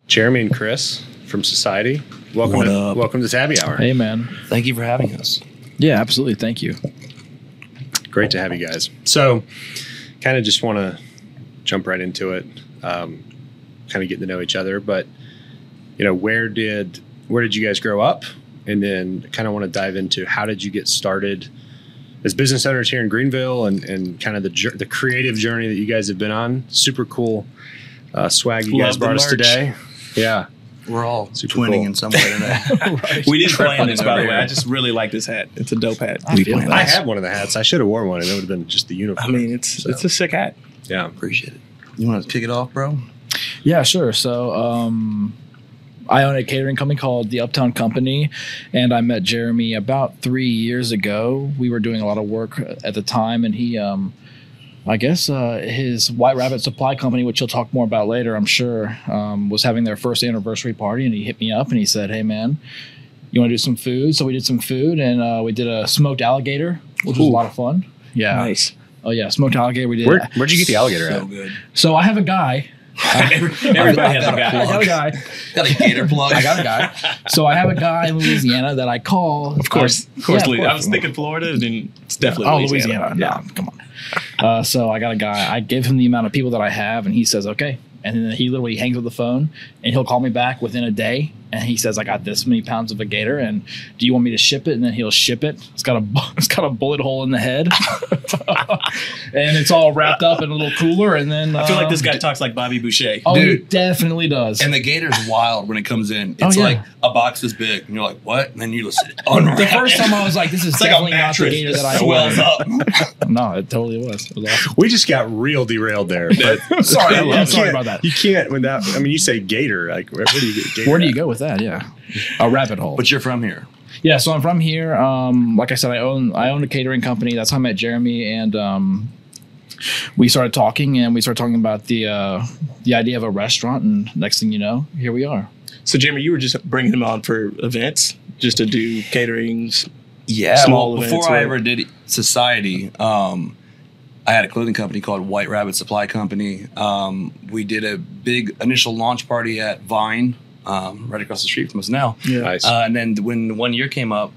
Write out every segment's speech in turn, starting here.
Jeremy and Chris from Society. Welcome to Tabby Hour. Hey, man. Thank you for having us. Yeah, absolutely. Thank you. Great to have you guys. So, kind of just want to jump right into it, kind of getting to know each other. But, where did you guys grow up? And then kind of want to dive into how did you get started as business owners here in Greenville and kind of the creative journey that you guys have been on. Super cool swag you guys brought us today. Yeah. We're all twinning in some way today. Right. We didn't plan this, by the way. I just really like this hat. It's a dope hat. I have one of the hats. I should have worn one, and it would have been just the uniform. I mean, it's a sick hat. Yeah. Appreciate it. You want to kick it off, bro? Yeah, sure. So I own a catering company called The Uptown Company, and I met Jeremy about 3 years ago. We were doing a lot of work at the time, and he his White Rabbit Supply Company, which he'll talk more about later, I'm sure, was having their first anniversary party, and he hit me up and he said, "Hey, man, you want to do some food?" So we did some food, and we did a smoked alligator, which was a lot of fun. Yeah. Nice. Oh, yeah, smoked alligator. We did. Where'd you get the alligator So at? good. So I have a guy. Everybody has a guy. I got a guy. Got a gator plug. I got a guy. So I have a guy in Louisiana that I call. Of course. Yeah, I was thinking Florida, and then it's definitely Louisiana. Yeah. No, come on. So I got a guy. I give him the amount of people that I have, and he says, okay. And then he literally hangs up the phone, and he'll call me back within a day. And he says, I got this many pounds of a gator, and do you want me to ship it? And then he'll ship it. It's got a bullet hole in the head. And it's all wrapped up in a little cooler. And then I feel like this guy talks like Bobby Boucher. Oh, Dude. he definitely does. And the gator's wild when it comes in. It's like a box this big, and you're like, what? And then you listen. The first time I was like, this is It's like definitely a not the mattress gator that I swells want. up. No, it totally was. It was awesome. We just got real derailed there. But Sorry, you I'm sorry can't- about that. You can't without. I mean, you say gator. Like, where do you get gator? Where do you go with that? Yeah, a rabbit hole. But you're from here. Yeah, so I'm from here. Like I said, I own a catering company. That's how I met Jeremy, and we started talking, about the idea of a restaurant. And next thing you know, here we are. So, Jeremy, you were just bringing him on for events, just to do caterings. Yeah. Small Well, events, before I right? ever did Society, I had a clothing company called White Rabbit Supply Company. We did a big initial launch party at Vine, right across the street from us now. Yeah. Nice. And then when 1 year came up,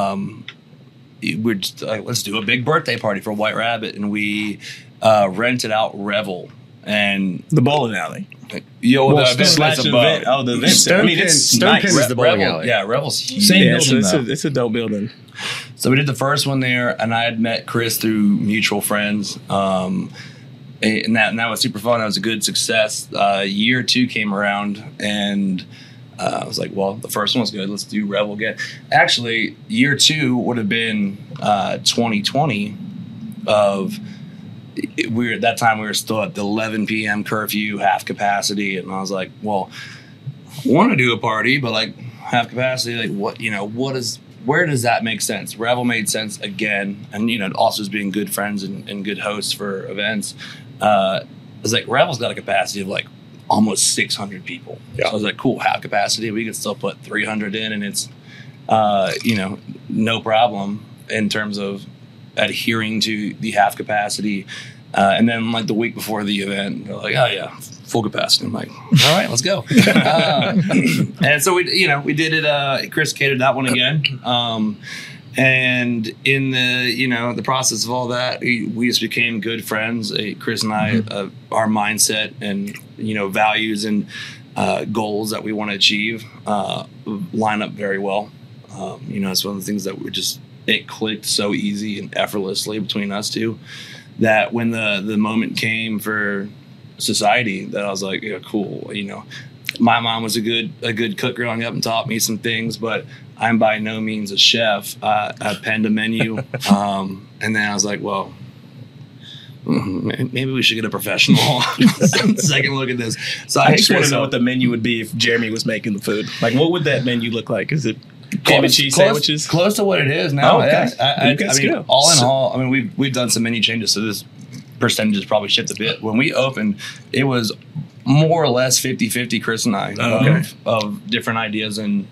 we're just like, let's do a big birthday party for White Rabbit, and we rented out Revel and The bowling alley. the Well, event slash place event. above. Oh, the event. Stone I mean, Pin- it's Stone nice. Pin is the bowling alley. Yeah, Revel's huge. Same Yeah, building, so though. it's a dope building. So we did the first one there, and I had met Chris through mutual friends. And that was super fun. That was a good success. Year 2 came around, and I was like, well, the first one was good. Let's do Revel again. Actually, year 2 would have been 2020 of at that time we were still at the 11 p.m. curfew, half capacity, and I was like, well, I want to do a party, but like half capacity, like where does that make sense? Revel made sense again, and also as being good friends and good hosts for events. It's like Revel's got a capacity of like almost 600 people. Yeah. So I was like, cool, half capacity. We could still put 300 in, and it's no problem in terms of adhering to the half capacity. And then like the week before the event, they're like, oh yeah, full capacity. I'm like, all right, let's go. And so we did it. Chris catered that one again. And in the process of all that, we just became good friends. Chris and I, our mindset and values and goals that we want to achieve line up very well. It's one of the things that it clicked so easy and effortlessly between us two that when the moment came for Society, that I was like, yeah, cool. My mom was a good cook growing up and taught me some things, but I'm by no means a chef. I penned a menu, and then I was like, well, maybe we should get a professional second look at this. So I just want to know what the menu would be if Jeremy was making the food. Like, what would that menu look like? Is it ham and cheese sandwiches? Close to what it is now. Oh, okay. I mean, all in all, I mean, we've done some menu changes, so this percentage has probably shifted a bit. When we opened, it was more or less 50-50, Chris and I, of different ideas and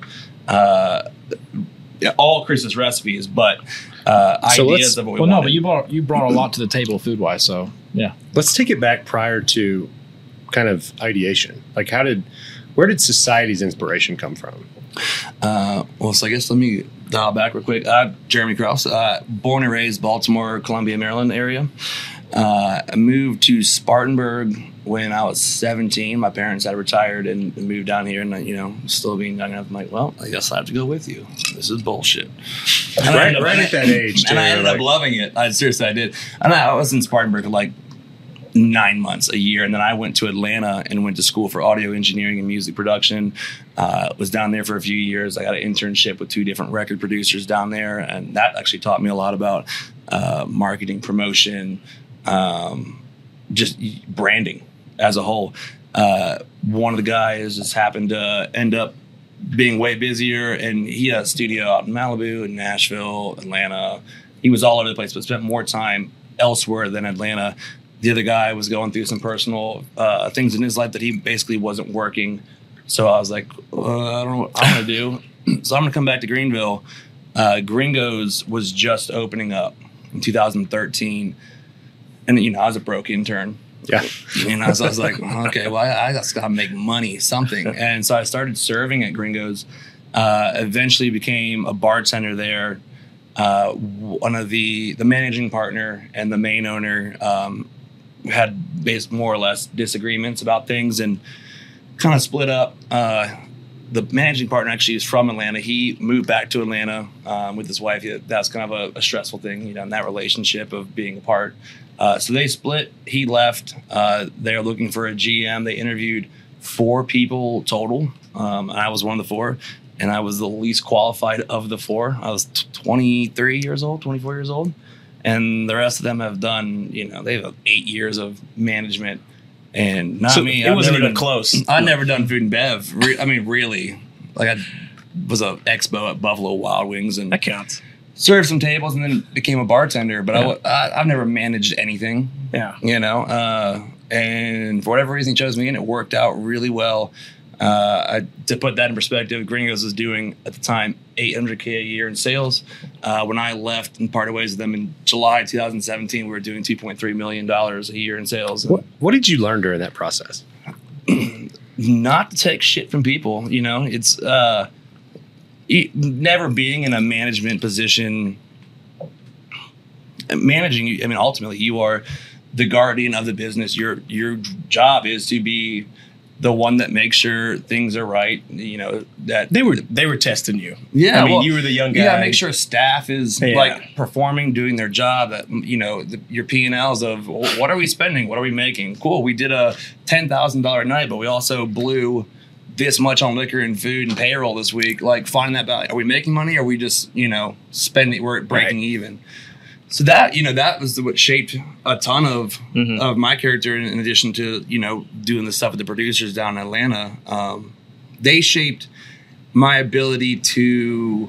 all Chris's recipes, but ideas of what we wanted. No, but you brought a lot to the table food wise, so yeah. Let's take it back prior to kind of ideation. Like, how did Where did Society's inspiration come from? Well, so I guess let me dial back real quick. Jeremy Krause, born and raised Baltimore, Columbia, Maryland area. I moved to Spartanburg when I was 17. My parents had retired and moved down here, and still being young enough, I'm like, well, I guess I have to go with you. This is bullshit. Right at that age, too. And I ended up loving it. I did. And I was in Spartanburg for like 9 months, a year, and then I went to Atlanta and went to school for audio engineering and music production. Was down there for a few years. I got an internship with 2 different record producers down there, and that actually taught me a lot about marketing, promotion, just branding as a whole. One of the guys just happened to end up being way busier, and he had a studio out in Malibu and Nashville, Atlanta. He was all over the place, but spent more time elsewhere than Atlanta. The other guy was going through some personal things in his life that he basically wasn't working. So I was like, I don't know what I'm going to do. So I'm going to come back to Greenville. Gringos was just opening up in 2013. And, I was a broke intern. Yeah. So I was like, okay, well, I just got to make money, something. And so I started serving at Gringos, eventually became a bartender there. One of the managing partner and the main owner had more or less disagreements about things and kind of split up. The managing partner actually is from Atlanta. He moved back to Atlanta with his wife. That's kind of a stressful thing, in that relationship of being apart. So they split. He left. They're looking for a GM. They interviewed 4 people total. And I was one of the 4. And I was the least qualified of the 4. I was 23 years old, 24 years old. And the rest of them have done, they have 8 years of management. And not me. It wasn't even close. I'd never done food and bev. Really. Like I was an expo at Buffalo Wild Wings. And that counts. Served some tables and then became a bartender. But I've never managed anything. Yeah. And for whatever reason, he chose me, and it worked out really well. To put that in perspective, Gringos was doing at the time $800K a year in sales. When I left and parted ways with them in July 2017, we were doing $2.3 million a year in sales. What did you learn during that process? Not to take shit from people. It's never being in a management position. Managing, ultimately, you are the guardian of the business. Your job is to be the one that makes sure things are right. That they were testing you. Yeah, you were the young guy. You gotta make sure staff is performing, doing their job. That your P&Ls of what are we spending, what are we making. Cool, we did a $10,000 night, but we also blew this much on liquor and food and payroll this week. Like, finding that balance. Are we making money? Or are we just spending? We're breaking even. So that that was what shaped a ton of my character. In addition to doing the stuff with the producers down in Atlanta, they shaped my ability to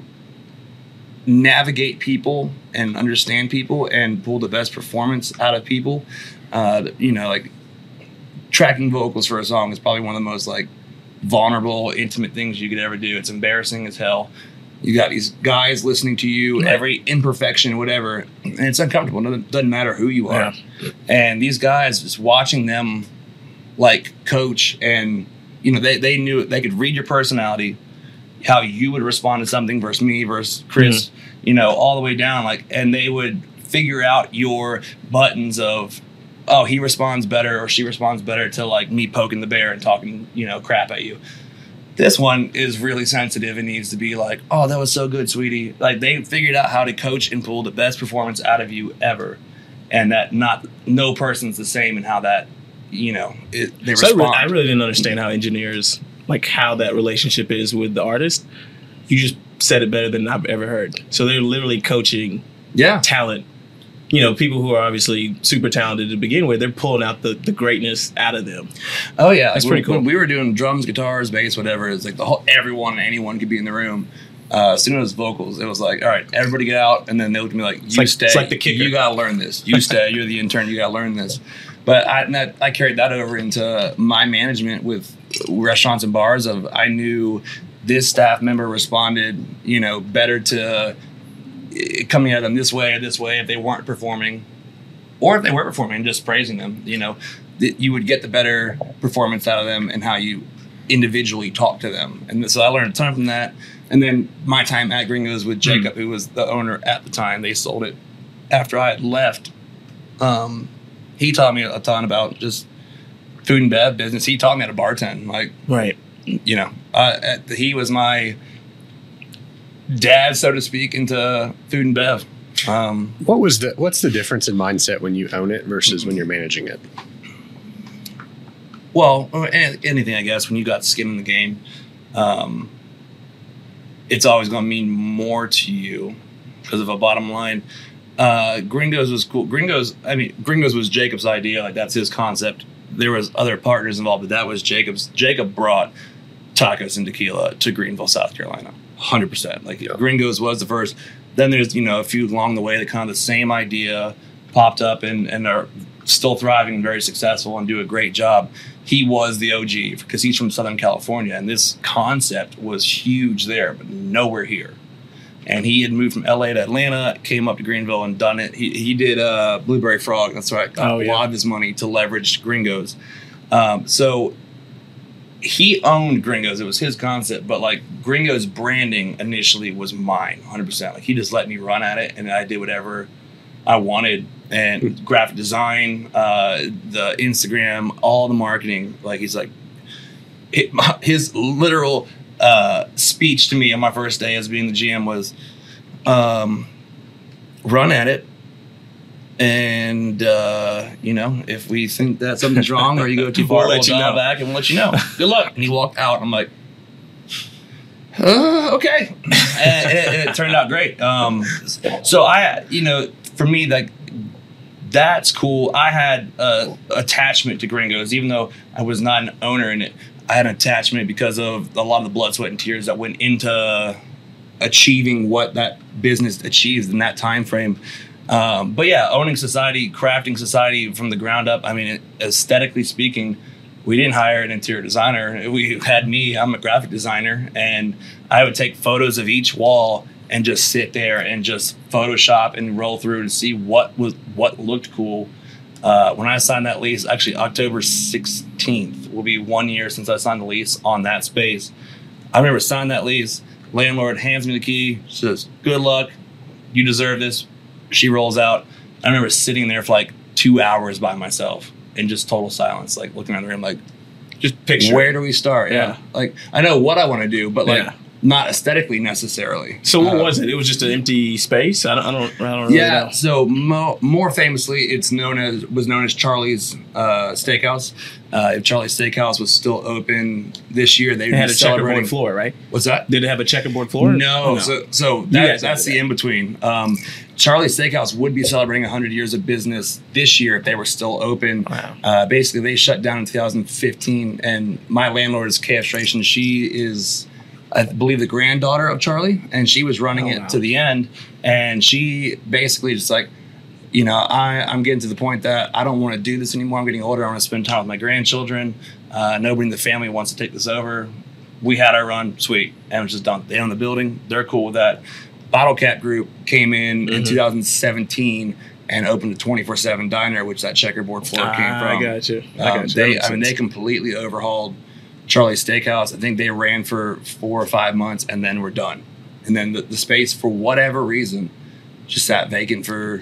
navigate people and understand people and pull the best performance out of people. Like tracking vocals for a song is probably one of the most vulnerable, intimate things you could ever do. It's embarrassing as hell. You got these guys listening to you, every imperfection, whatever, and it's uncomfortable. It doesn't matter who you are. Yeah. And these guys, just watching them coach, and they knew they could read your personality, how you would respond to something versus me versus Chris, all the way down. And they would figure out your buttons of, oh, he responds better or she responds better to me poking the bear and talking, crap at you. This one is really sensitive and needs to be oh, that was so good, sweetie. They figured out how to coach and pull the best performance out of you ever. And that no person's the same in how that, they respond. I really didn't understand how engineers, how that relationship is with the artist. You just said it better than I've ever heard. So they're literally coaching talent. People who are obviously super talented to begin with, they're pulling out the greatness out of them. Oh, yeah. That's pretty cool. When we were doing drums, guitars, bass, whatever, it's everyone and anyone could be in the room. As soon as vocals, it was all right, everybody get out. And then they looked at me you stay. It's like the kicker. You got to learn this. You stay. You're the intern. You got to learn this. But I carried that over into my management with restaurants and bars. I knew this staff member responded, better to coming at them this way or this way if they weren't performing, or if they were performing, just praising them. You would get the better performance out of them and how you individually talk to them. And so I learned a ton from that. And then my time at Gringos with Jacob, who was the owner at the time, they sold it after I had left. He taught me a ton about just food and bev business. He taught me how to bartend. Like, right. You know, he was my dad, so to speak, into food and bev. What's the difference in mindset when you own it versus when you're managing it? Well, anything, I guess, when you got skin in the game, it's always going to mean more to you because of a bottom line. Gringos was cool. Gringos was Jacob's idea. Like, that's his concept. There was other partners involved, but that was Jacob's. Jacob brought tacos and tequila to Greenville, South Carolina. 100%. Like, Gringos was the first. Then there's, a few along the way that kind of the same idea popped up and are still thriving and very successful and do a great job. He was the OG because he's from Southern California, and this concept was huge there, but nowhere here. And he had moved from LA to Atlanta, came up to Greenville and done it. He did Blueberry Frog. That's right. Got a lot of his money to leverage Gringos. So he owned Gringos. It was his concept, but like Gringos branding initially was mine, 100%. Like, he just let me run at it, and I did whatever I wanted. And graphic design, the Instagram, all the marketing. Like, he's like, his literal speech to me on my first day as being the GM was, run at it. And, if we think that something's wrong or you go too far, we'll dial back and we'll let you know. Good luck. And he walked out. I'm like, okay. and it turned out great. So for me, like, that's cool. I had attachment to Gringos, even though I was not an owner in it. I had an attachment because of a lot of the blood, sweat, and tears that went into achieving what that business achieves in that time frame. But yeah, owning Society, crafting Society from the ground up. I mean, aesthetically speaking, we didn't hire an interior designer. We had me. I'm a graphic designer, and I would take photos of each wall and just sit there and just Photoshop and roll through and see what looked cool. When I signed that lease, actually October 16th will be 1 year since I signed the lease on that space. I remember signing that lease. Landlord hands me the key, says, "Good luck. You deserve this." She rolls out. I remember sitting there for like 2 hours by myself in just total silence, like looking around the room, like, just picture. Where do we start? Yeah. Like, I know what I want to do, but like, not aesthetically necessarily. So what was it? It was just an empty space. I don't really know. So more famously, was known as Charlie's Steakhouse. If Charlie's Steakhouse was still open this year, they had a checkerboard floor, right? What's that? Did it have a checkerboard floor? No. So that's the in between. Charlie's Steakhouse would be celebrating 100 years of business this year if they were still open. Wow. Basically, they shut down in 2015, and my landlord is KF Stration. She is, I believe, the granddaughter of Charlie, and she was running it to the end. And she basically just like, I'm getting to the point that I don't want to do this anymore. I'm getting older. I want to spend time with my grandchildren. Nobody in the family wants to take this over. We had our run, sweet, and it was just done. They own the building. They're cool with that. Bottle Cap Group came in 2017 and opened a 24/7 diner, which that checkerboard floor came from. I got you. They completely overhauled Charlie's Steakhouse. I think they ran for 4 or 5 months and then were done. And then the space, for whatever reason, just sat vacant for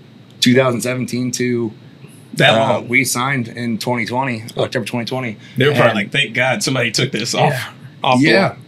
2017 to that long. We signed in 2020, October 2020. They were probably like, thank God somebody took this off. Yeah.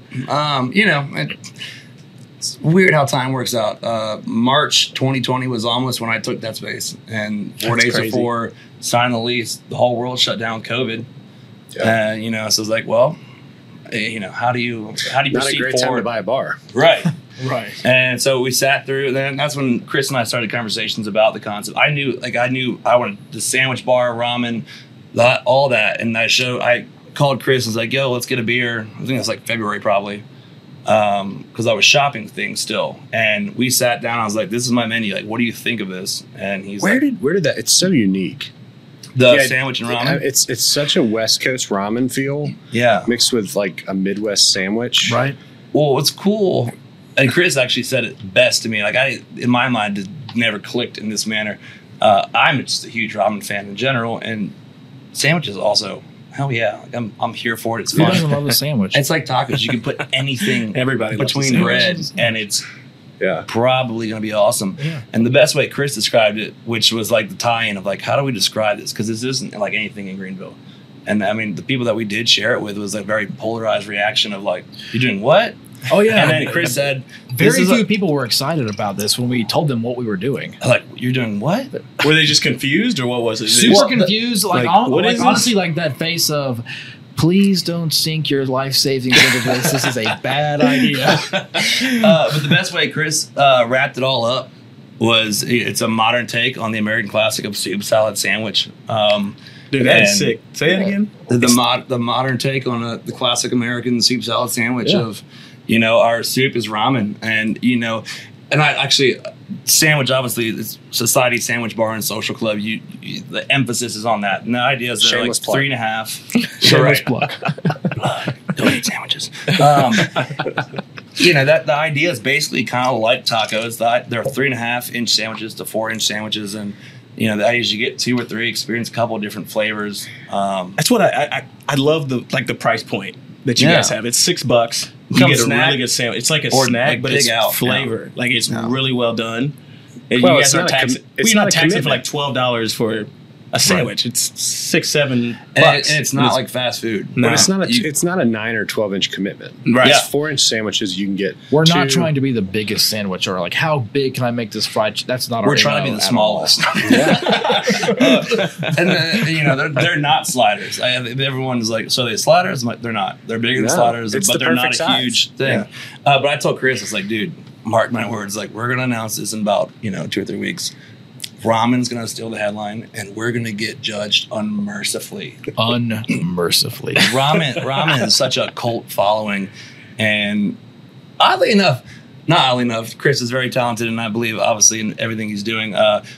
It's weird how time works out. March 2020 was almost when I took that space. And 4 days before signing the lease, the whole world shut down with COVID. Yeah. So it's like, well, how do you proceed Not a great forward? time to buy a bar. Right. Right. And so we sat through, then that's when Chris and I started conversations about the concept. I knew I wanted the sandwich bar, ramen, all that. And I called Chris and was like, yo, let's get a beer. I think it was like February probably. Because I was shopping things still. And we sat down. I was like, this is my menu. Like, what do you think of this? And he's where did that? It's so unique. The sandwich and ramen. It's such a West Coast ramen feel. Yeah. Mixed with like a Midwest sandwich. Right. Well, what's cool, and Chris actually said it best to me. Like, in my mind, it never clicked in this manner. I'm just a huge ramen fan in general, and sandwiches also hell yeah, like, I'm here for it. It's Who fun. doesn't love a sandwich? It's like tacos. You can put anything Everybody loves between a bread, sandwich. and it's Yeah. probably going to be awesome. Yeah. And the best way Chris described it, which was like the tie-in of like, how do we describe this? Because this isn't like anything in Greenville. And I mean, the people that we did share it with was a very polarized reaction of like, you're doing what? Oh yeah. And then Chris said, very this is few people were excited about this when we told them what we were doing. like, you're doing what? Were they just confused or what was it? Super Well, confused. Like, like, what is this? honestly, like that face of, please don't sink your life savings into this. This is a bad idea. But the best way Chris wrapped it all up was it's a modern take on the American classic of soup salad sandwich. Dude, that's and sick. Say that again. The modern take on the classic American soup salad sandwich of, our soup is ramen, and and I actually sandwich obviously it's Society Sandwich Bar and Social Club. The emphasis is on that, and the idea is they're like Shameless plug. 3.5. Shameless plug. Don't eat sandwiches. That the idea is basically kind of like tacos. They're 3.5-inch sandwiches to 4-inch sandwiches, and the idea is you get 2 or 3, experience a couple of different flavors. That's what I love the price point that you guys have. It's $6. You Come get a snack. really good sandwich. It's like a Or snack, like but big it's out, flavor. Like it's really well done. And Well, you it's guys are not a taxing. it's We're not not a taxing for like commitment. $12 for a sandwich. It's $6-7. And it's not like fast food. No. But it's not You- it's not a 9 or 12-inch commitment. Right. It's Yeah. 4-inch sandwiches you can get. We're not 2. trying to be the biggest sandwich or like how big can I make this fried? That's not our. We're trying to be MO the at all. smallest. And they're not sliders. Everyone's like, so they sliders? I'm like, they're not. They're bigger than No, sliders, it's but the they're not a perfect size. huge thing. But I told Chris, it's like, dude, mark my words. Like, we're gonna announce this in about 2 or 3 weeks. Ramen's gonna steal the headline, and we're gonna get judged unmercifully. Unmercifully. Ramen is such a cult following, and not oddly enough, Chris is very talented, and I believe obviously in everything he's doing,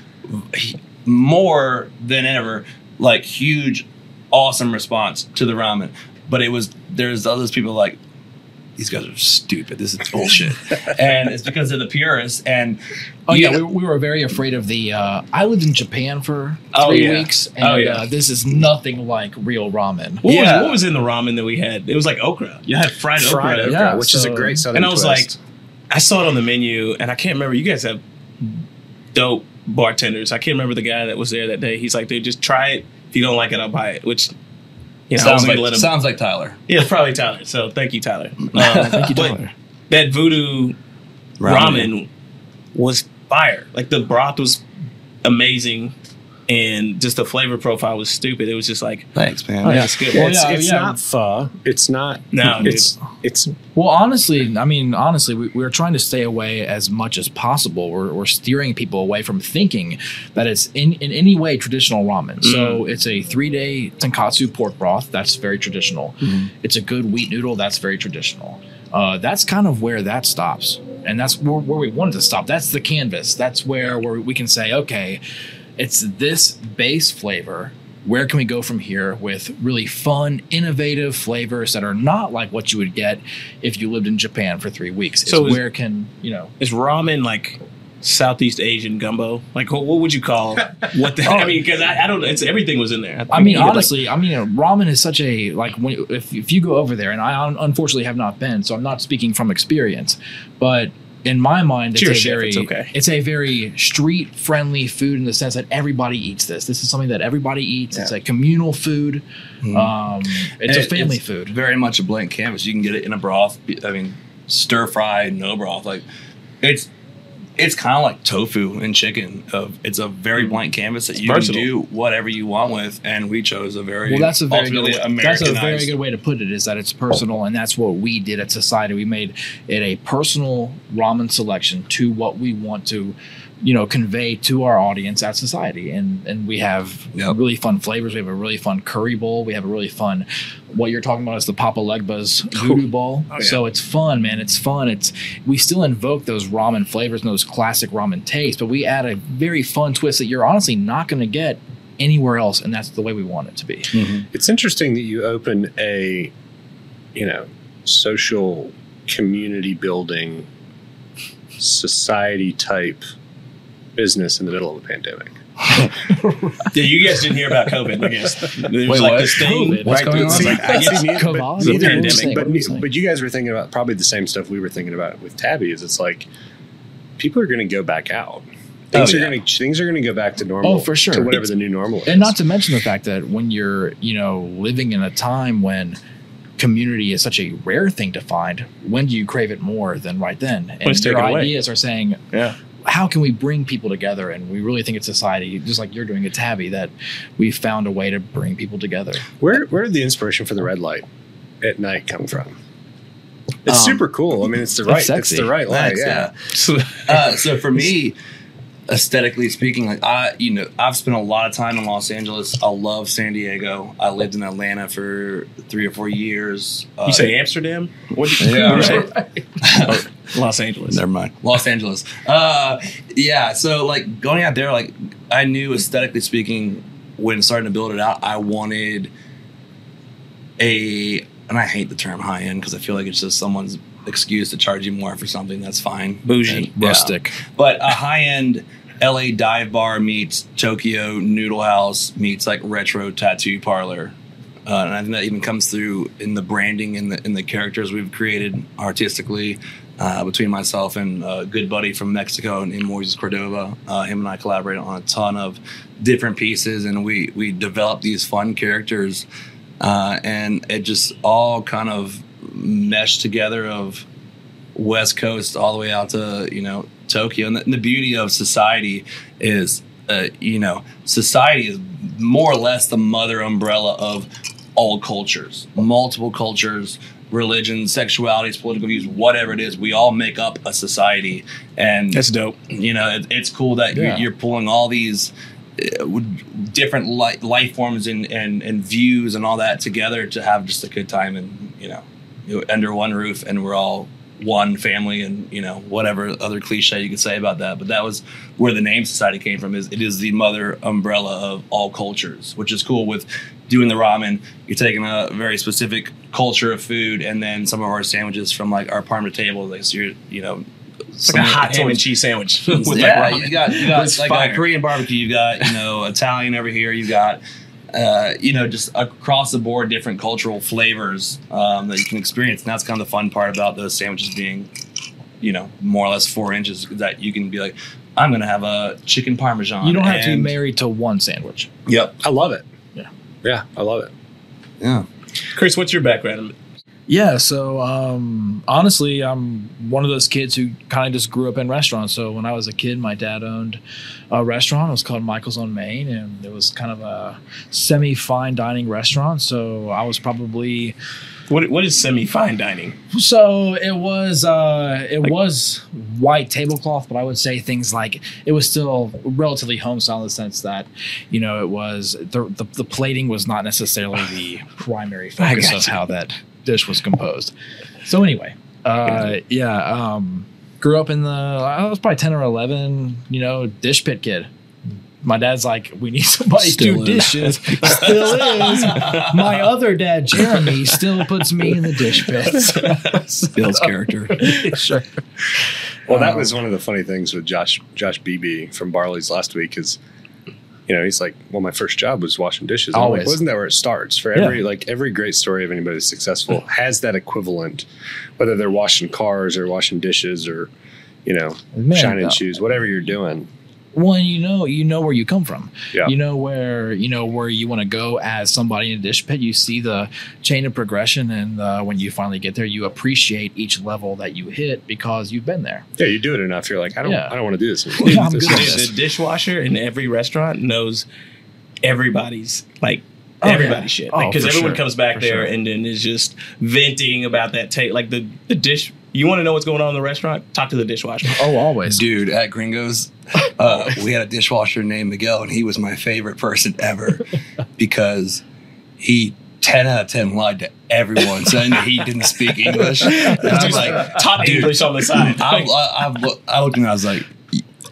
more than ever, like huge, awesome response to the ramen. But there's others people like, these guys are stupid. This is bullshit, and it's because they're the purists. And we were very afraid of the. I lived in Japan for 3 weeks, and this is nothing like real ramen. What was in the ramen that we had? It was like okra. You had fried okra. Yeah, which is a great southern And I was twist. like, I saw it on the menu, and I can't remember. You guys have dope bartenders. I can't remember the guy that was there that day. He's like, dude, just try it. If you don't like it, I'll buy it. Which, I wasn't gonna let him. sounds like Tyler. Yeah, it's probably Tyler. So thank you, Tyler. Thank you, but Tyler. that voodoo ramen was fire. Like the broth was amazing, and just the flavor profile was stupid. It was just like, Thanks, man. Oh, yeah. it's good. Well, it's not pho. It's not. No, dude. It's Well, honestly, we're trying to stay away as much as possible. We're steering people away from thinking that it's in any way traditional ramen. So it's a 3-day tonkatsu pork broth. That's very traditional. It's a good wheat noodle. That's very traditional. That's kind of where that stops. And that's where we wanted to stop. That's the canvas. That's where we can say, okay, it's this base flavor. Where can we go from here with really fun, innovative flavors that are not like what you would get if you lived in Japan for 3 weeks? So where can, Is ramen like Southeast Asian gumbo? Like, what would you call what the? I mean, because I don't know. Everything was in there. Honestly, ramen is such a, like, if you go over there, and I unfortunately have not been, so I'm not speaking from experience, but in my mind, it's a very street friendly food in the sense that everybody eats this. This is something that everybody eats. Yeah. It's a communal food. It's a family food. Very much a blank canvas. You can get it in a broth. I mean, stir fry, no broth. Like it's kind of like tofu and chicken. It's a very blank canvas that you can do whatever you want with. And we chose a very that's a very Americanized. good way to put it. Is that it's personal, and that's what we did at Society. We made it a personal ramen selection to what we want to, convey to our audience at Society. And we have really fun flavors. We have a really fun curry bowl. We have a really fun, what you're talking about is the Papa Legba's voodoo bowl. Oh, yeah. So it's fun, man. It's fun. We still invoke those ramen flavors and those classic ramen tastes, but we add a very fun twist that you're honestly not going to get anywhere else, and that's the way we want it to be. Mm-hmm. It's interesting that you open a, social community building, society type business in the middle of a pandemic. Yeah, you guys didn't hear about COVID, I guess. There was Wait, this thing. COVID? What's going on? See, I guess COVID. neither- Pandemic. but you guys were thinking about probably the same stuff we were thinking about with Tabby. Is it's like people are going to go back out. Things are going to go back to normal. Oh, for sure. To whatever the new normal is. And not to mention the fact that when you're, living in a time when community is such a rare thing to find, when do you crave it more than right then? And it's your taken away. ideas are saying, Yeah. how can we bring people together? And we really think it's society, just like you're doing at Tabby, that we found a way to bring people together. Where did the inspiration for the red light at night come from? It's super cool. I mean, it's the right light. Yeah. So for me, aesthetically speaking, like I've spent a lot of time in Los Angeles. I love San Diego. I lived in Atlanta for 3 or 4 years. You say Amsterdam? Right. Los Angeles. Never mind. Los Angeles. So like going out there, like I knew aesthetically speaking, when starting to build it out, I wanted and I hate the term high end because I feel like it's just someone's excuse to charge you more for something. That's fine. Bougie. Rustic. But a high end LA dive bar meets Tokyo noodle house meets like retro tattoo parlor. And I think that even comes through in the branding and the characters we've created artistically between myself and a good buddy from Mexico and Moises Cordova. Him and I collaborated on a ton of different pieces, and we developed these fun characters, and it just all kind of meshed together of West Coast all the way out to Tokyo. And the beauty of society is society is more or less the mother umbrella of all cultures, multiple cultures, religions, sexualities, political views, whatever it is. We all make up a society, and That's dope. It's cool that you're pulling all these different life forms and views and all that together to have just a good time, and under one roof, and we're all one family, and whatever other cliche you could say about that. But that was where the name Society came from. It is the mother umbrella of all cultures, which is cool. With doing the ramen, you're taking a very specific culture of food, and then some of our sandwiches from like our Parma table, like so it's like a hot ham and cheese sandwich. With you got like a Korean barbecue, you got Italian over here, you got just across the board different cultural flavors that you can experience. And that's kind of the fun part about those sandwiches being more or less 4 inches, that you can be like, I'm gonna have a chicken parmesan. You don't have to be married to one sandwich. Yep, I love it. Yeah, I love it. Yeah. Chris, what's your background? Yeah, so honestly, I'm one of those kids who kind of just grew up in restaurants. So when I was a kid, my dad owned a restaurant. It was called Michael's on Main, and it was kind of a semi-fine dining restaurant. So I was probably... What is semi-fine dining? So it was white tablecloth, but I would say things like it was still relatively home style in the sense that it was the plating was not necessarily the primary focus of how that dish was composed. So anyway, grew up in I was probably 10 or 11, dish pit kid. My dad's like, we need somebody to do dishes. Still is. My other dad, Jeremy, still puts me in the dish pits. Bill's character. Sure. Well, that was one of the funny things with Josh Beebe from Barley's last week, is he's like, well, my first job was washing dishes. I'm like, wasn't that where it starts? For every great story of anybody successful has that equivalent, whether they're washing cars or washing dishes or shining shoes, whatever you're doing. Well, you know where you come from. Yeah. You know where you want to go as somebody in a dish pit. You see the chain of progression, and when you finally get there, you appreciate each level that you hit because you've been there. Yeah, you do it enough, you're like, I don't want to do this anymore. Yeah, I'm good at this. The dishwasher in every restaurant knows everybody's shit, because everyone comes back there and then is just venting about that tape, like the dish. You want to know what's going on in the restaurant? Talk to the dishwasher. Oh, always. Dude, at Gringos, we had a dishwasher named Miguel, and he was my favorite person ever because he 10 out of 10 lied to everyone, saying that he didn't speak English. And I was like, top English on the side. I looked at him and I was like,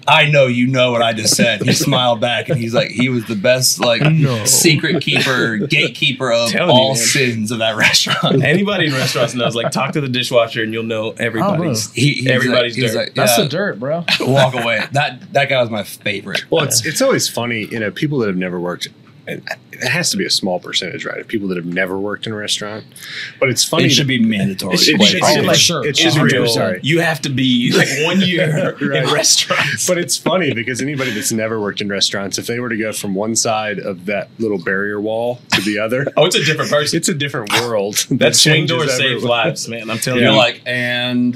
I know you know what I just said. He smiled back, and he's like, he was the best like secret keeper, gatekeeper of all sins of that restaurant. Anybody in restaurants knows. Like, talk to the dishwasher, and you'll know everybody's. Everybody's dirt. Like, That's the dirt, bro. Walk away. That guy was my favorite. Well, it's always funny, people that have never worked. And it has to be a small percentage, right? Of people that have never worked in a restaurant. But it's funny. It should be mandatory. It should be for sure. It should be. Sorry. You have to be like 1 year in restaurants. But it's funny because anybody that's never worked in restaurants, if they were to go from one side of that little barrier wall to the other, it's a different person. It's a different world. That swing door saves lives, man. I'm telling you. You're like, and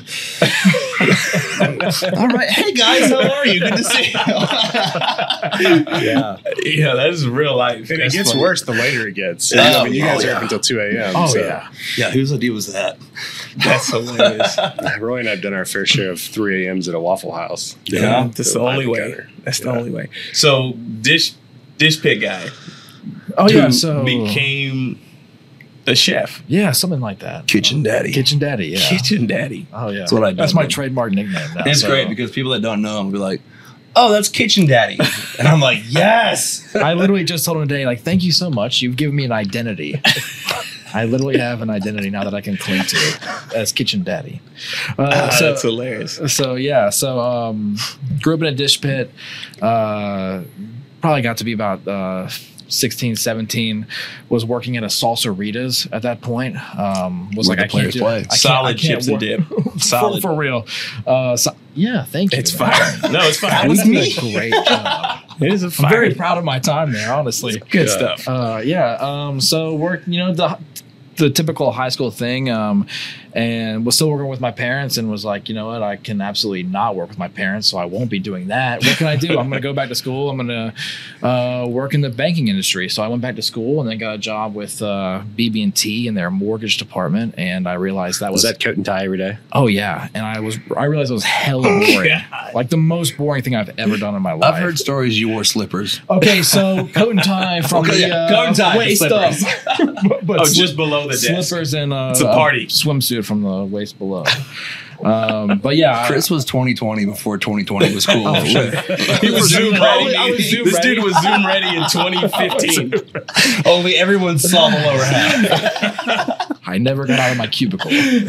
all right, hey guys, how are you? Good to see you. Yeah, that is real life. And it gets worse the later it gets. You guys are up until 2 a.m. Oh, so. Yeah, whose idea was that? That's hilarious. Roy and I have done our fair share of 3 a.m.s at a Waffle House. Yeah, that's the only way. That's the only way. So, dish pit guy. Oh, yeah. So became the chef. Yeah, something like that. Kitchen Daddy. Kitchen Daddy, yeah. Kitchen Daddy. Oh, yeah. That's what I do. That's my trademark nickname now. And it's great because people that don't know him will be like, oh, that's Kitchen Daddy. And I'm like, yes. I literally just told him today, like, thank you so much. You've given me an identity. I literally have an identity now that I can cling to as Kitchen Daddy. That's hilarious. So, yeah. So, grew up in a dish pit. Probably got to be about 16, 17, was working at a Salsa-ritas at that point. Was like, I can't do it. Solid chips and dip. Solid. For real. Yeah, thank you. It's fine. No, it's fine. That was a great job. It is a fire. I'm very proud of my time there, honestly. Good stuff. So worked, the typical high school thing, and was still working with my parents, and was like, you know what, I can absolutely not work with my parents, so I won't be doing that. What can I do? I'm going to go back to school. I'm going to work in the banking industry. So I went back to school and then got a job with BB&T in their mortgage department, and I realized that was that coat and tie every day. Oh yeah, and I realized it was hella boring, like the most boring thing I've ever done in my life. I've heard stories you wore slippers. Okay, so coat and tie from coat and tie waist up, but just below the desk. Slippers and it's a party swimsuit from the waist below. But yeah, Chris was 2020 before 2020 was cool. He was Zoom ready. This dude was Zoom ready in 2015. Only everyone saw the lower half. I never got out of my cubicle.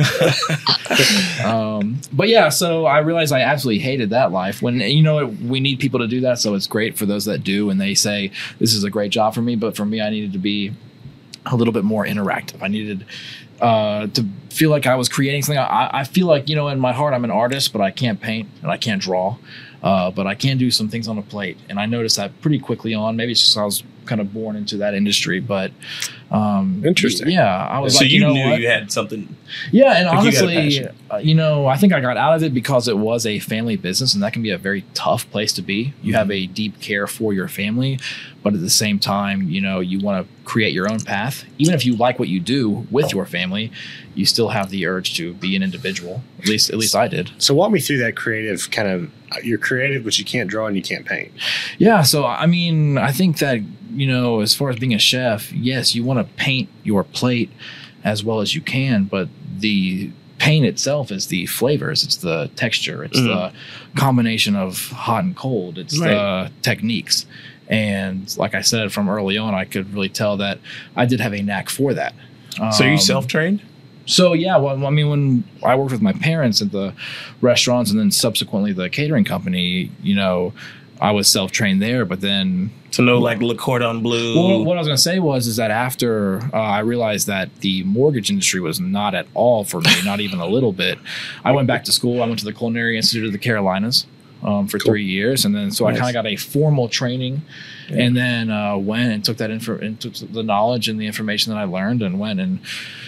But yeah, so I realized I absolutely hated that life. When we need people to do that, so it's great for those that do, and they say this is a great job for me. But for me, I needed to be a little bit more interactive. I needed to feel like I was creating something. I feel like, in my heart, I'm an artist, but I can't paint and I can't draw. But I can do some things on a plate. And I noticed that pretty quickly on. Maybe it's just I was kind of born into that industry. But interesting. Yeah. I was so like, you know knew what? you had something. Yeah. And like honestly, I think I got out of it because it was a family business, and that can be a very tough place to be. You have a deep care for your family, but at the same time, you want to create your own path. Even if you like what you do with your family, you still have the urge to be an individual. At least I did. So walk me through that creative kind of, you're creative, but you can't draw and you can't paint. Yeah. So, I mean, I think that, as far as being a chef, yes, you want to paint your plate as well as you can, but the paint itself is the flavors. It's the texture. It's the combination of hot and cold. It's the techniques. And like I said, from early on, I could really tell that I did have a knack for that. So you self-trained? So, yeah, well, I mean, when I worked with my parents at the restaurants and then subsequently the catering company, I was self-trained there, but then... To know, like, Le Cordon Bleu. Well, what I was going to say is that after I realized that the mortgage industry was not at all for me, not even a little bit, I went back to school. I went to the Culinary Institute of the Carolinas for 3 years. And then so I kind of got a formal training and then went and took took the knowledge and the information that I learned and went and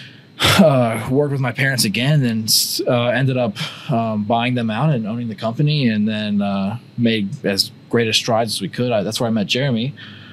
worked with my parents again, and ended up buying them out and owning the company, and then made as great a strides as we could. That's where I met Jeremy.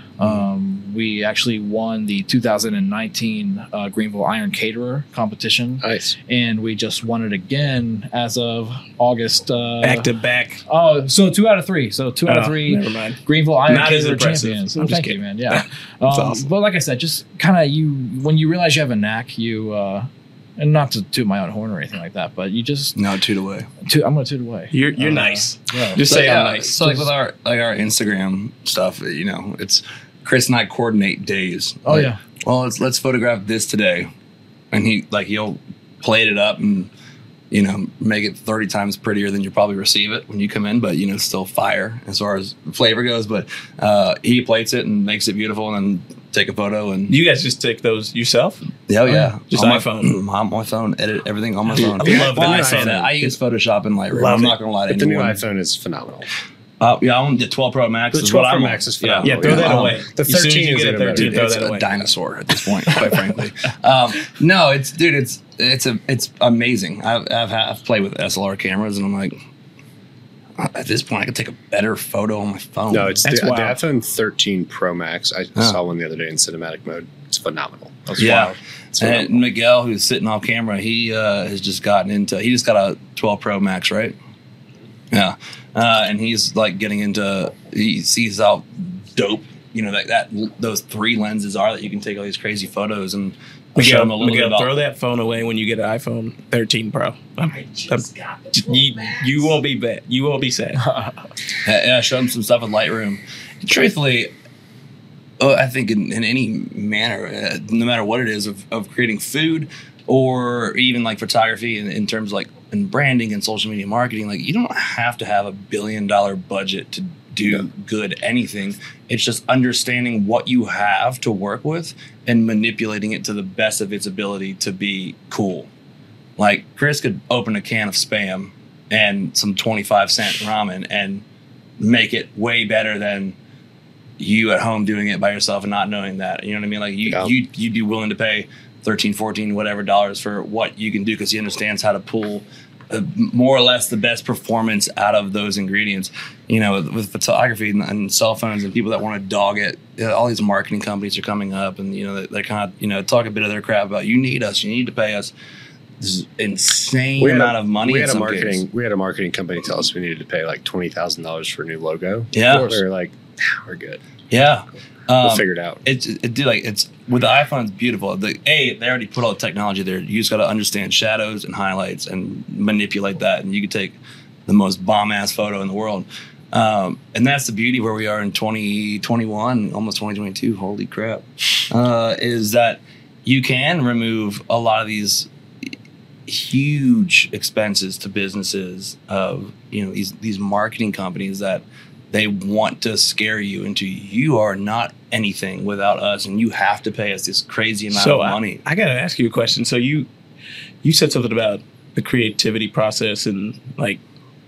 We actually won the 2019 Greenville Iron Caterer competition. Nice. And we just won it again as of August. Back to back. Oh, so 2 out of 3. So 2 out of 3 never mind. Greenville Iron Not as Caterer impressive. champions. I'm just Thank you, kidding. man. Yeah. Awesome. But like I said, just kind of when you realize you have a knack, you And not to toot my own horn or anything like that, but you just No, toot away. I'm gonna toot away. You're nice. Yeah. Just say I'm nice. So like with our Instagram stuff, you know, it's Chris and I coordinate days. Oh, Like, yeah. Well, let's photograph this today, and he'll plate it up and, you know, make it 30 times prettier than you probably receive it when you come in, but, you know, still fire as far as flavor goes. But he plates it and makes it beautiful, and then take a photo. And You guys just take those yourself? yeah, Just on iPhone. on my phone, edit everything on my Dude, phone. I love Well, the I say iPhone. that I use Photoshop and Lightroom. Love I'm it. not gonna lie to But the new anyone. iPhone is phenomenal. Yeah, I want the 12 Pro Max. The is 12 what Pro I Max want. is phenomenal. Yeah, throw that Yeah. away. The As soon as 13 you is get a even better. 13, throw It's that a away. dinosaur at this point, quite frankly. No, it's amazing. I've played with SLR cameras, and I'm like, at this point, I could take a better photo on my phone. No, it's the That's wild. iPhone 13 Pro Max. I saw one the other day in cinematic mode. It's phenomenal. yeah. It's And phenomenal. Miguel, who's sitting off camera, he has just gotten into. He just got a 12 Pro Max, right? Yeah, and he's like getting into. He sees how dope, you know, that those 3 lenses are that you can take all these crazy photos. And I'll show him a little bit Miguel, about. throw that phone away when you get an iPhone 13 Pro. You won't be bad. You won't be sad. Yeah, show him some stuff with Lightroom. Truthfully, I think in any manner, no matter what it is, of creating food or even like photography in terms of like in branding and social media marketing, like you don't have to have $1 billion budget to do good anything. It's just understanding what you have to work with and manipulating it to the best of its ability to be cool. Like Chris could open a can of Spam and some 25-cent ramen and make it way better than you at home doing it by yourself and not knowing that. You know what I mean? Like you'd be willing to pay 13, 14, whatever dollars for what you can do because he understands how to pull more or less the best performance out of those ingredients. You know, with photography and cell phones and people that want to dog it, all these marketing companies are coming up and, you know, they're kind of, you know, talk a bit of their crap about you need us, you need to pay us this insane amount of money. We had a marketing company tell us we needed to pay like $20,000 for a new logo. Yeah. We were like, nah, we're good. Yeah. We'll figure it out. It's with the iPhone, it's beautiful. They already put all the technology there. You just got to understand shadows and highlights and manipulate that, and you could take the most bomb ass photo in the world. And that's the beauty where we are in 2021, almost 2022. Holy crap! Is that you can remove a lot of these huge expenses to businesses of, you know, these marketing companies that they want to scare you into you are not anything without us, and you have to pay us this crazy amount of money. I got to ask you a question. So you said something about the creativity process, and like,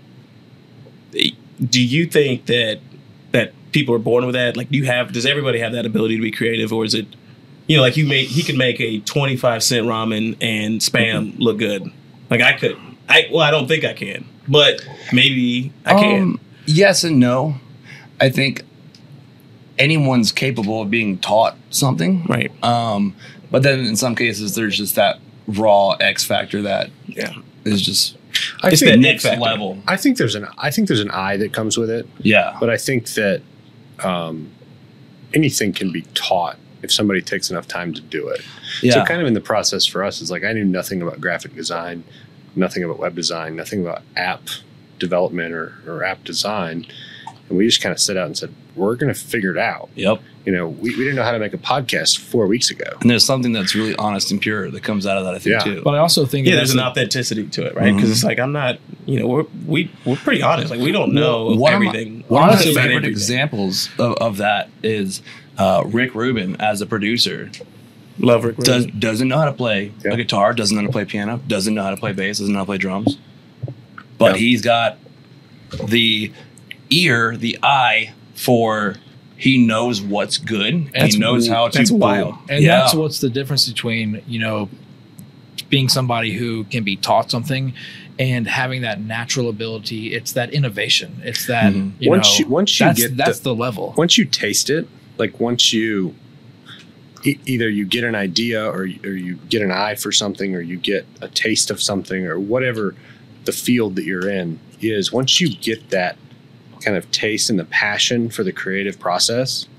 do you think that people are born with that? Like, does everybody have that ability to be creative, or is it, you know, like he can make a 25-cent ramen and Spam look good? Like I could. I don't think I can, but maybe I can. Yes and no. I think anyone's capable of being taught something. Right. But then in some cases, there's just that raw X factor that is just It's the that next X factor. level. I think there's an eye that comes with it. Yeah. But I think that anything can be taught if somebody takes enough time to do it. Yeah. So kind of in the process for us is like I knew nothing about graphic design, nothing about web design, nothing about app development or app design. And we just kind of set out and said, we're going to figure it out. Yep. You know, we didn't know how to make a podcast 4 weeks ago. And there's something that's really honest and pure that comes out of that, I think, Yeah. too. But I also think There's an authenticity to it, right? Because it's like I'm not, you know, we're pretty honest. Like we don't know everything. One of my about favorite everything. examples of that is Rick Rubin as a producer. Love Rick Rubin. Doesn't know how to play a guitar, doesn't know how to play piano, doesn't know how to play bass, doesn't know how to play drums. But he's got the ear, the eye for he knows what's good. And he knows how to that's pull. wild. And that's what's the difference between, you know, being somebody who can be taught something and having that natural ability. It's that innovation. It's that, Once you that's the level. Once you taste it, like once you either you get an idea or you get an eye for something or you get a taste of something or whatever the field that you're in is, once you get that kind of taste and the passion for the creative process,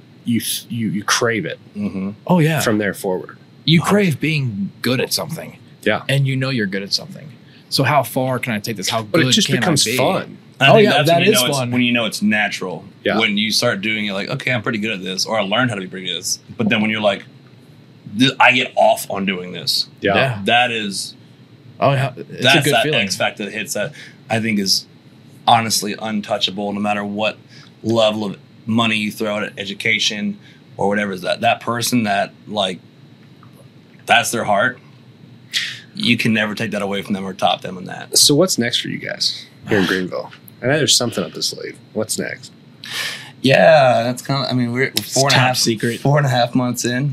you crave it Oh yeah. from there forward. You crave being good at something. Yeah. And you know you're good at something. So how far can I take this? How good But it just can becomes I be? fun. I Oh, think yeah, that's that when you is know fun. when you know it's natural. Yeah. When you start doing it, like, okay, I'm pretty good at this, or I learned how to be pretty good at this. But then when you're like, I get off on doing this. Yeah. That is Oh, yeah. It's that's a good that feeling. X factor that hits that I think is honestly untouchable, no matter what level of money you throw at education or whatever. Is that person that, like, that's their heart? You can never take that away from them or top them in that. So what's next for you guys here in Greenville? I know there's something up this sleeve. What's next? Yeah, that's kind of. I mean, we're top secret. 4.5 months in,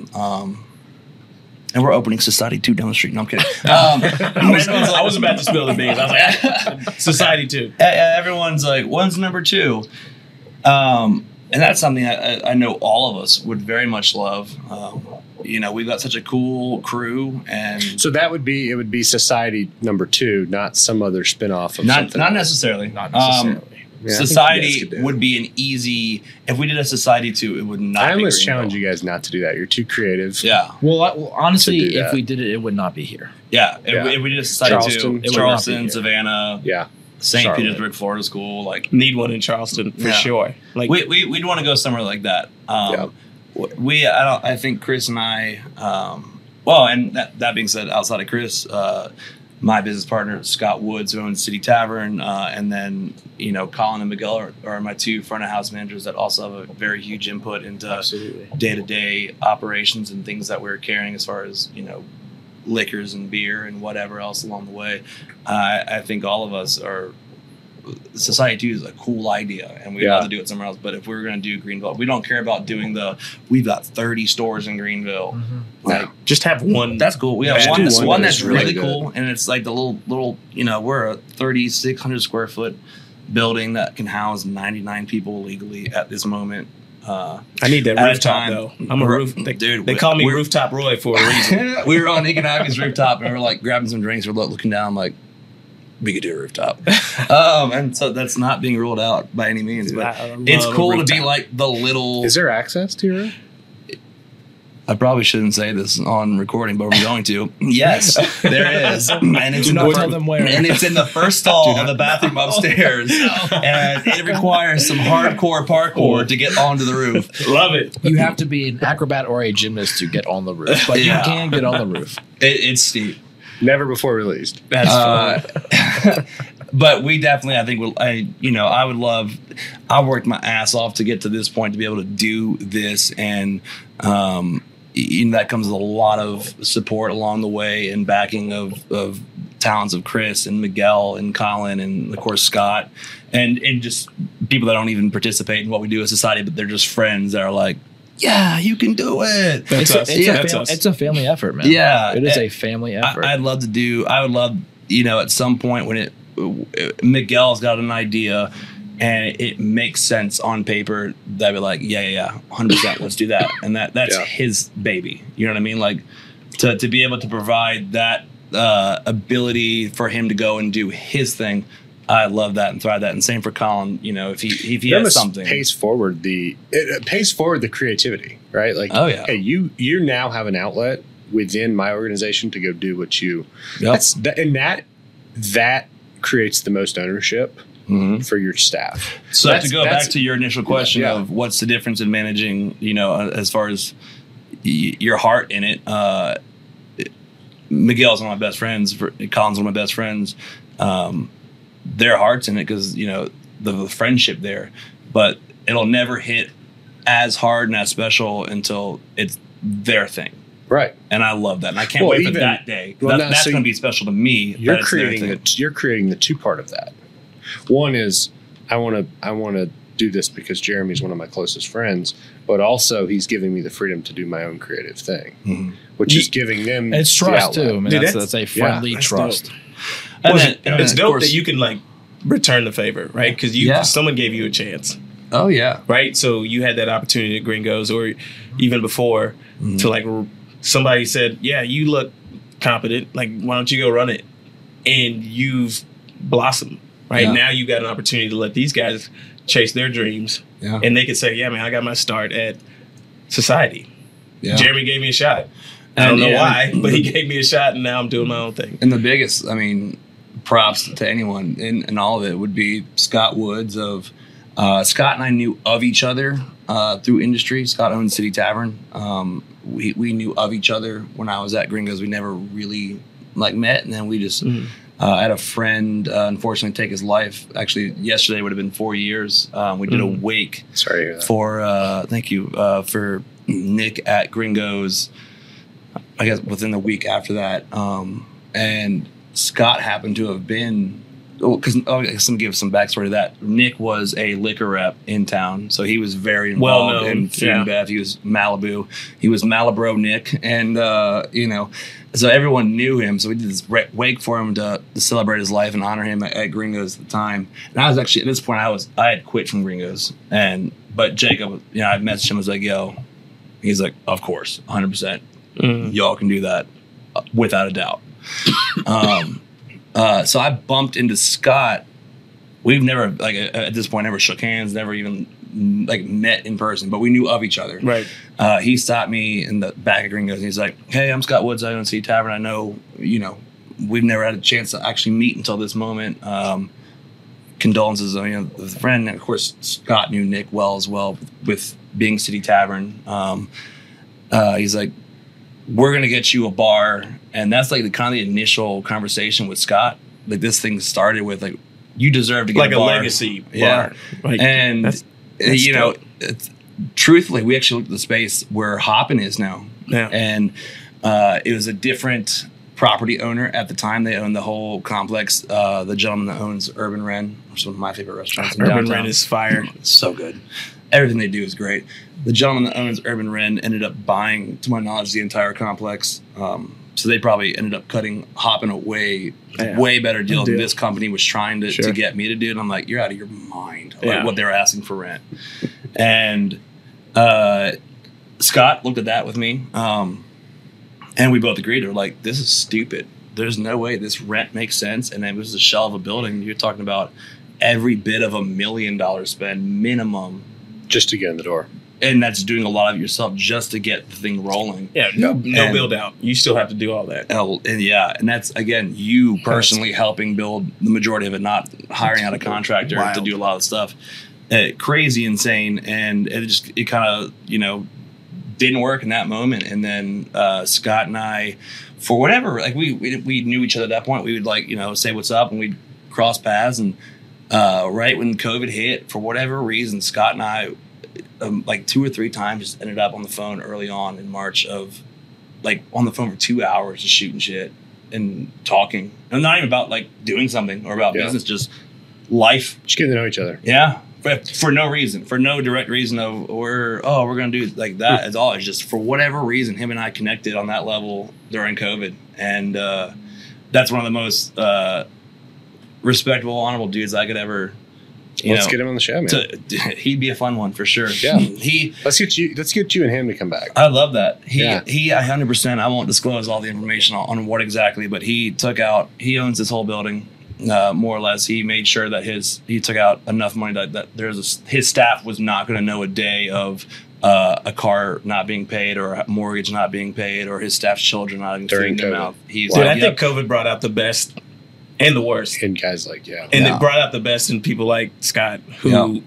and we're opening Society 2 down the street. No, I'm kidding. I was about to spill the beans. I was like, Society 2. Everyone's like, when's number 2? And that's something I know all of us would very much love. We've got such a cool crew, and So it would be Society number 2, not some other spinoff of not something. necessarily. Not necessarily. Yeah, I think you guys Society could do it. would be an easy. If we did a Society 2, it would not. I be almost Greenville. challenge you guys not to do that. You're too creative. Yeah, Well, honestly, to do if that. we did it, it would not be here. yeah. Yeah. If we did a Society Charleston, 2, it would not be Charleston, here. Savannah, Yeah. St. Charlotte. Petersburg, Florida School, like. Need one in Charleston for Yeah. sure. Like, We'd want to go somewhere like that. I think Chris and I. And that being said, outside of Chris, my business partner Scott Woods, who owns City Tavern, and then Colin and Miguel are my 2 front of house managers that also have a very huge input into day to day operations and things that we're carrying as far as liquors and beer and whatever else along the way. I think all of us are. Society 2 is a cool idea, and we'd love to do it somewhere else. But if we're going to do Greenville, we don't care about doing we've got 30 stores in Greenville. Like, just have one. that's cool. We have Yeah, one do that's one one that's that's really really good. cool, and it's like the little. We're a 3,600 square foot building that can house 99 people legally at this moment. I need that At a rooftop time- though. I'm a roof. Dude, They call me we're- Rooftop Roy for a reason. We were on Economics rooftop, and we're like grabbing some drinks. We're looking down, I'm like, we could do a rooftop. And so that's not being ruled out by any means, but I love it's a cool to be rooftop. like the little. Is there access to your room? I probably shouldn't say this on recording, but we're going to. Yes, there is, and it's Do in not the tell them where. and it's in the first stall of the bathroom upstairs, and it requires some hardcore parkour to get onto the roof. Love it. You have to be an acrobat or a gymnast to get on the roof, but Yeah. you can get on the roof. It's steep. Never before released. That's fun. But we definitely, I think, I would love. I worked my ass off to get to this point to be able to do this, and that comes with a lot of support along the way and backing of talents of Chris and Miguel and Colin and of course Scott and just people that don't even participate in what we do as society, but they're just friends that are like, yeah, you can do it. That's us. That's us. It's a family effort, man. Yeah. It is a family effort. I would love, at some point when Miguel's got an idea and it makes sense on paper, they'd be like, yeah, 100%, let's do that. And that's Yeah. his baby. You know what I mean? Like to be able to provide that ability for him to go and do his thing. I love that and thrive that. And same for Colin, if he That has must something. pays forward the creativity, right? Like, Oh, yeah. hey, you now have an outlet within my organization to go do what you. Yep. That creates the most ownership Mhm. for your staff. So That's- to go that's- back to your initial question Yeah. of what's the difference in managing, as far as your heart in it, Miguel's one of my best friends. Colin's one of my best friends. Their heart's in it because the friendship there, but it'll never hit as hard and as special until it's their thing. Right. And I love that, and I can't Well, wait for even- that day. well, That's so going to be special to me. You're that it's their creating thing. you're creating the two part of that. One is I want to do this because Jeremy's one of my closest friends, but also he's giving me the freedom to do my own creative thing, Mhm. which is giving them it's the trust outlet. too. I mean, Dude, that's that's- a friendly that's trust. And Well, then- and it's then, of dope course- that you can like return the favor, right? Because someone gave you a chance, Oh yeah. right? So you had that opportunity at Gringos, or even before, to like somebody said, "Yeah, you look competent. Like, why don't you go run it?" And you've blossomed, right? Yeah. Now you got an opportunity to let these guys chase their dreams, Yeah. and they could say, "Yeah, man, I got my start at Society. Yeah. Jeremy gave me a shot." I don't know why, but he gave me a shot, and now I'm doing my own thing. And the biggest, I mean, props to anyone in all of it would be Scott Woods. Scott and I knew of each other through industry. Scott owned City Tavern. We knew of each other when I was at Gringos. We never really met, and then we just had a friend unfortunately take his life. Actually, yesterday would have been 4 years. We did a wake. Sorry to hear that. For thank you for Nick at Gringos. I guess within the week after that, and Scott happened to have been. Because I guess I'm give some backstory to that. Nick was a liquor rep in town, so he was very involved in food and bev. He was Malibu. He was Malibro Nick, and so everyone knew him. So we did this wake for him to celebrate his life and honor him at Gringos at the time. And I was actually at this point I had quit from Gringos, but Jacob, I messaged him. I was like, "Yo," he's like, "Of course, 100%. Y'all can do that without a doubt." So I bumped into Scott. We've never, at this point, never shook hands, never even, met in person, but we knew of each other. Right. He stopped me in the back of Gringos, and he's like, "Hey, I'm Scott Woods. I own City Tavern. I know, we've never had a chance to actually meet until this moment. Condolences on, the friend." And of course, Scott knew Nick well as well with being City Tavern. He's like, "We're going to get you a bar." And that's the kind of the initial conversation with Scott. This thing started with you deserve to get a bar. Like a legacy bar. Yeah. And, truthfully, we actually looked at the space where Hoppin' is now. Yeah. And it was a different property owner at the time. They owned the whole complex. The gentleman that owns Urban Wren, which is one of my favorite restaurants in Urban downtown. Wren is fire. It's so good. Everything they do is great. The gentleman that owns Urban Wren ended up buying, to my knowledge, the entire complex. So they probably ended up cutting Hoppin' a way better deal than this company was trying to get me to do. And I'm like, "You're out of your mind," what they were asking for rent. And Scott looked at that with me, and we both agreed. We're like, "This is stupid. There's no way this rent makes sense." And it was a shell of a building. You're talking about every bit of $1 million spend minimum just to get in the door. And that's doing a lot of it yourself just to get the thing rolling. Yeah, no build out. You still have to do all that. And that's, again, you personally helping build the majority of it, not hiring out a contractor to do a lot of stuff. Crazy, insane, and it kind of, didn't work in that moment. And then Scott and I, for whatever, we knew each other at that point. We would say what's up, and we'd cross paths. And right when COVID hit, for whatever reason, Scott and I, 2 or 3 times, just ended up on the phone early on in March on the phone for 2 hours just shooting shit and talking. And not even about doing something or about business, just life. Just getting to know each other. Yeah. For no reason, for no direct reason of we're going to do that at all. It's just for whatever reason, him and I connected on that level during COVID. And that's one of the most respectable, honorable dudes I could ever. Let's get him on the show, man. He'd be a fun one for sure. Yeah, let's get you and him to come back. I love that. He 100%. I won't disclose all the information on what exactly, but he owns this whole building, more or less. He made sure that he took out enough money that his staff was not going to know a day of a car not being paid or a mortgage not being paid or his staff's children not even feeding them out. I think COVID brought out the best and the worst in guys it brought out the best in people like Scott who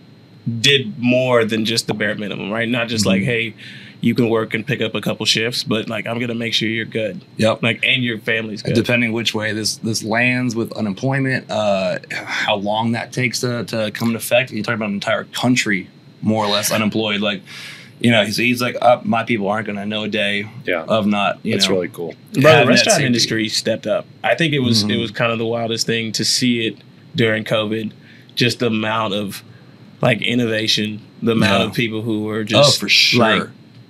did more than just the bare minimum, right? Not just hey, you can work and pick up a couple shifts, but I'm gonna make sure you're good. Yep. And your family's good. Depending which way this lands with unemployment, how long that takes to come into effect. You're talking about an entire country more or less unemployed. He's like, my people aren't going to know a day of not, That's really cool. But the restaurant industry stepped up. I think it was kind of the wildest thing to see it during COVID, just the amount of innovation, the amount of people who were just for sure.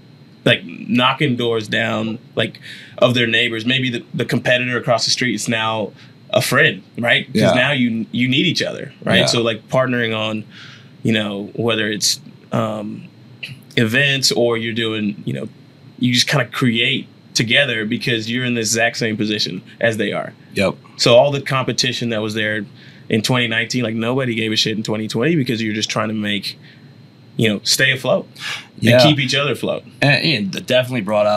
Knocking doors down of their neighbors. Maybe the competitor across the street is now a friend, right? Because now you need each other, right? Yeah. So partnering on, whether it's events or you're doing, you just kind of create together because you're in the exact same position as they are. Yep. So all the competition that was there in 2019, nobody gave a shit in 2020 because you're just trying to make, stay afloat and keep each other afloat. And it definitely brought out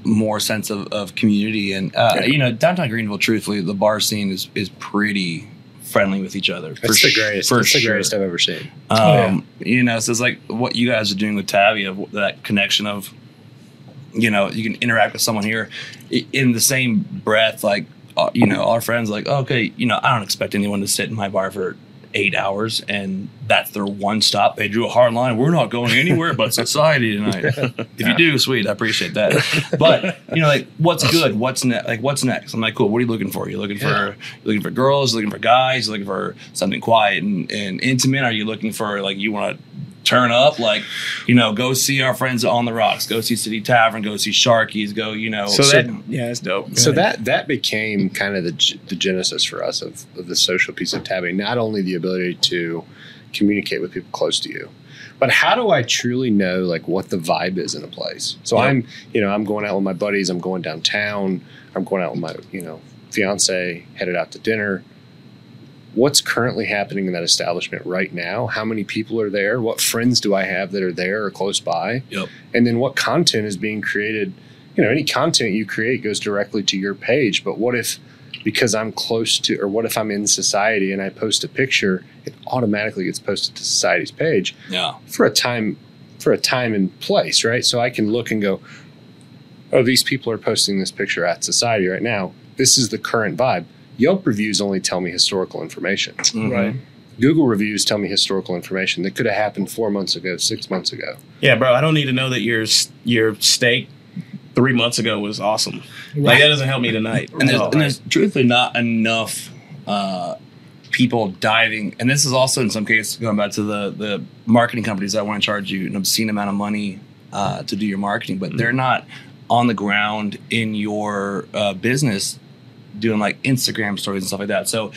more sense of community. And downtown Greenville, truthfully, the bar scene is pretty friendly with each other. That's the greatest. That's the greatest I've ever seen. So it's like what you guys are doing with Tabby, of that connection of, you can interact with someone here in the same breath. Like, our friends, like, okay, I don't expect anyone to sit in my bar for 8 hours and that's their one stop. They drew a hard line. We're not going anywhere but society tonight. If you do, sweet, I appreciate that. But like, what's good? What's next? I'm like, cool. What are you looking for? You're looking for girls, looking for guys, looking for something quiet and intimate. Are you looking for, like, you want to turn up, like, go see our friends on the Rocks, go see City Tavern, go see Sharky's, go, that's dope. So that became kind of the genesis for us of the social piece of Tabby. Not only the ability to communicate with people close to you, but how do I truly know, like, what the vibe is in a place? So I'm going out with my buddies, I'm going downtown, I'm going out with my, fiance, headed out to dinner. What's currently happening in that establishment right now? How many people are there? What friends do I have that are there or close by? Yep. And then what content is being created? Any content you create goes directly to your page. But what if, because I'm close to, or what if I'm in society and I post a picture, it automatically gets posted to society's page? Yeah. For a time and place, right? So I can look and go, oh, these people are posting this picture at society right now. This is the current vibe. Yelp reviews only tell me historical information. Mm-hmm. Right. Google reviews tell me historical information that could have happened 4 months ago, 6 months ago. Yeah, bro, I don't need to know that your steak 3 months ago was awesome. Like, that doesn't help me tonight. And there's truthfully not enough people diving. And this is also, in some cases, going back to the marketing companies that want to charge you an obscene amount of money to do your marketing, but they're not on the ground in your business doing, like, Instagram stories and stuff like that. So,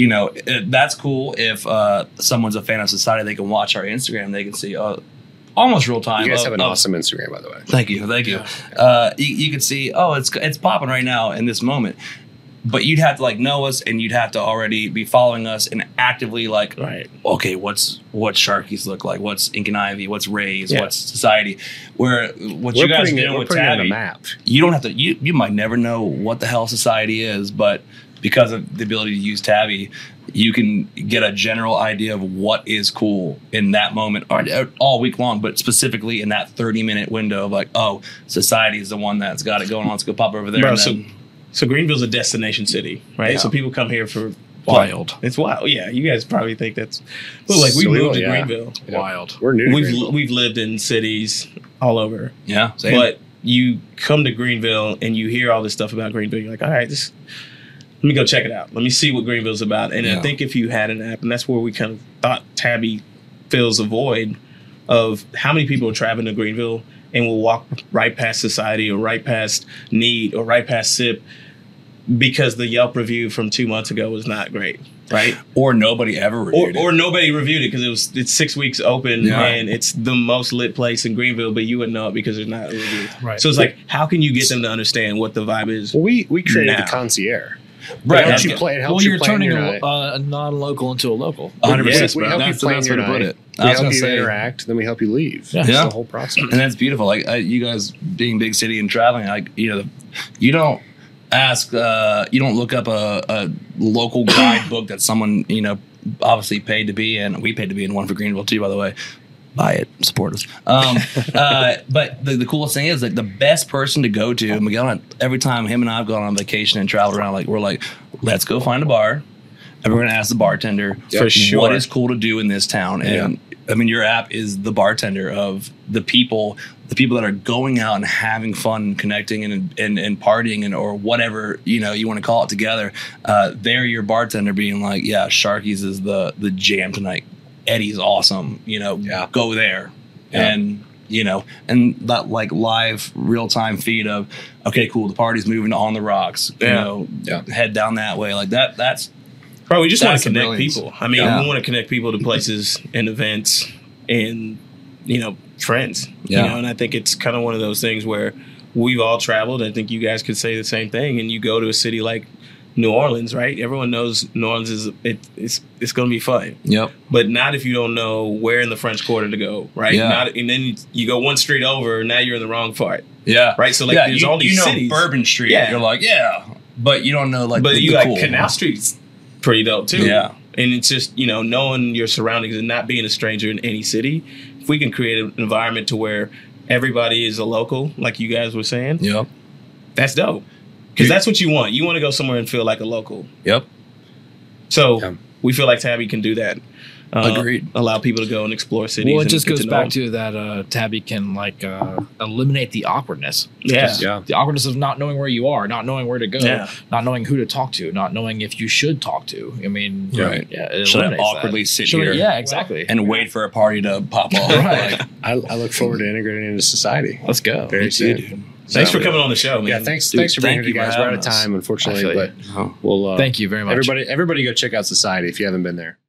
that's cool. If someone's a fan of society, they can watch our Instagram. They can see almost real time. You guys have an awesome Instagram, by the way. Thank you. Yeah. You can see, it's popping right now in this moment. But you'd have to, like, know us, and you'd have to already be following us and actively, like, right. Okay, what's Sharky's look like? What's Ink and Ivy? What's Ray's? Yeah. What's Society? Where what you guys are doing with Tabby, on a map. You don't have to. You might never know what the hell Society is, but because of the ability to use Tabby, you can get a general idea of what is cool in that moment, or all week long, but specifically in that 30-minute window of, like, oh, Society is the one that's got it going on. Let's go pop over there. Bro, so Greenville's a destination city, right? Yeah. So people come here for wild. It's wild. Yeah, you guys probably think that's, but, like, we moved to Greenville. Yeah. Wild. We're new to Greenville. We've lived in cities all over. Yeah, same. But you come to Greenville and you hear all this stuff about Greenville. You're like, all right, let me go check it out. Let me see what Greenville's about. And I think if you had an app, and that's where we kind of thought Tabby fills a void of how many people are traveling to Greenville and will walk right past Society or right past Need or right past SIP because the Yelp review from 2 months ago was not great, right? Or nobody ever reviewed it. Or nobody reviewed it because it's 6 weeks open and it's the most lit place in Greenville, but you wouldn't know it because there's not a review. Right. So it's like, how can you get them to understand what the vibe is? Well, we created the concierge. Right. It helps you play. It helps you you're plan turning your night. a non-local into a local. 100%. We help you plan your night. We help you interact, then we help you leave. Yeah. That's the whole process. And that's beautiful. Like, you guys being big city and traveling, like, you don't ask, you don't look up a local guidebook that someone, obviously paid to be in. We paid to be in one for Greenville too, by the way. Buy it, support us. But the coolest thing is, like, the best person to go to, Miguel, every time him and I have gone on vacation and traveled around, like, we're like, let's go find a bar, and we're gonna ask the bartender for sure what is cool to do in this town. And I mean, your app is the bartender of the people that are going out and having fun, connecting and partying and or whatever you want to call it together. They're your bartender, being like, yeah, Sharky's is the jam tonight. Eddie's awesome. Go there. Yeah. And and that, like, live real time feed of, okay, cool, the party's moving on the Rocks. Head down that way. Like that's. Bro, we just want to That's connect people. I mean, we want to connect people to places and events and, friends. Yeah. And I think it's kind of one of those things where we've all traveled. I think you guys could say the same thing. And you go to a city like New Orleans, right? Everyone knows New Orleans it's going to be fun. Yep. But not if you don't know where in the French Quarter to go, right? Yeah. And then you go one street over, now you're in the wrong part. Yeah. Right? So, like, there's all these cities. Bourbon Street. Yeah. You're like, yeah. But you don't know, like, but you the like cool Canal Street's pretty dope, too. Yeah. And it's just, knowing your surroundings and not being a stranger in any city. If we can create an environment to where everybody is a local, like you guys were saying, Yep. that's dope. Because that's what you want. You want to go somewhere and feel like a local. Yep. So we feel like Tabby can do that. Agreed. Allow people to go and explore cities. Well, it and just get goes to know back them. to that Tabby can eliminate the awkwardness. Yeah. Just the awkwardness of not knowing where you are, not knowing where to go, Yeah. not knowing who to talk to, not knowing if you should talk to. I mean, Right. Yeah, it Should I eliminates awkwardly that. sit Should I- here Yeah, exactly. and wait for a party to pop off? Right. Like, I look forward to integrating into society. Let's go. Very me too, soon. dude. Thanks for coming on the show, man. Yeah, thanks Dude, for being here, thank you you guys. for We're out having of us. time, unfortunately, I feel but Oh. we'll Thank you very much. everybody go check out Society if you haven't been there.